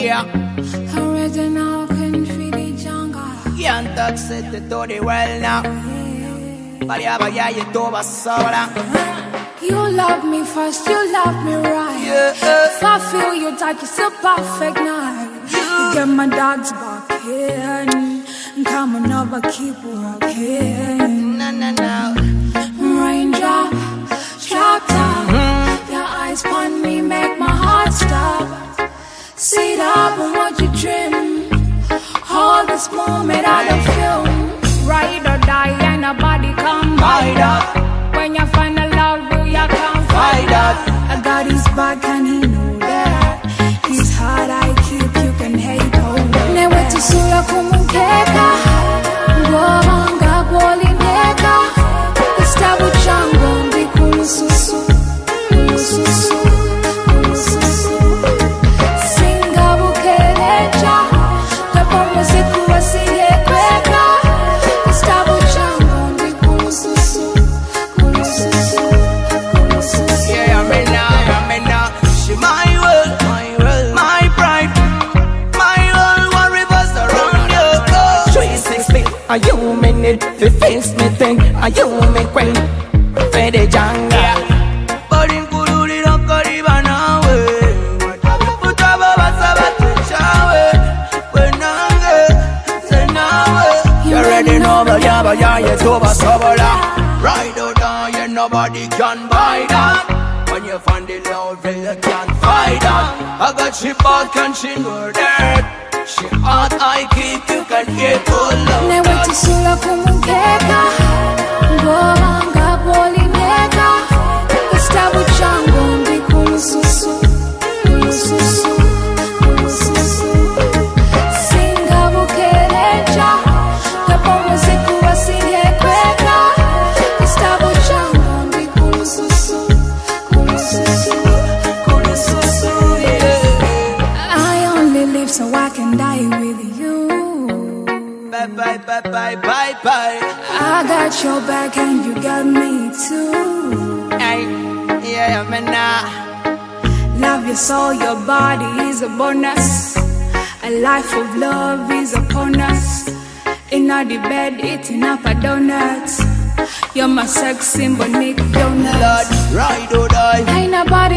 Yeah. Original country the jungle. Can't touch it to the world now. Vaya, you do a soda. You love me first, you love me right. Yeah. If I feel you tight, you're so perfect night. You get my dogs barking. Come on over, keep walking. No. Ranger, strapped up. Your eyes on me make my heart stop. Sit up and watch you dream. All this moment I don't feel. Ride or die and nobody come by that. When you find a love, you can't fight that. I got his back and he know that. His heart I keep, you can hate hold. Never to sula kumukeka. Ngobanga boli neka. Estabu chango mbikulu susu. Susu. Singa bukereja. Tepo musiku wasiye kweka. Estabu chango mbikulu susu. Yeah, I'm in now. She my world, my pride. My world, what rivers around you. 360, are you minute? To face me thing, are you me queen? Fede janga. But in Kururi, don't go even away. Put up a basabatu shawe. When you ready now, but yeah, you do a sobola. Ride or die, and nobody can buy that. When you find the love, you can't fight that. I got she back and she know that. She hot, I keep, you can get all love. Never to sula kumukeka. Ngobanga boli neka. Estabu chango mbikulu susu. Singa bukereja. Tepo musiku wasiye kweka. Estabu chango mbikulu susu. I only live so I can die with you. Bye. I got your back and you got me too. Hey, yeah, man, nah. Love your soul, your body is a bonus. A life of love is upon us. In the bed, eating up a donut. You're my sex symbol, Nick Donut. Lord, ride or die. Ain't nobody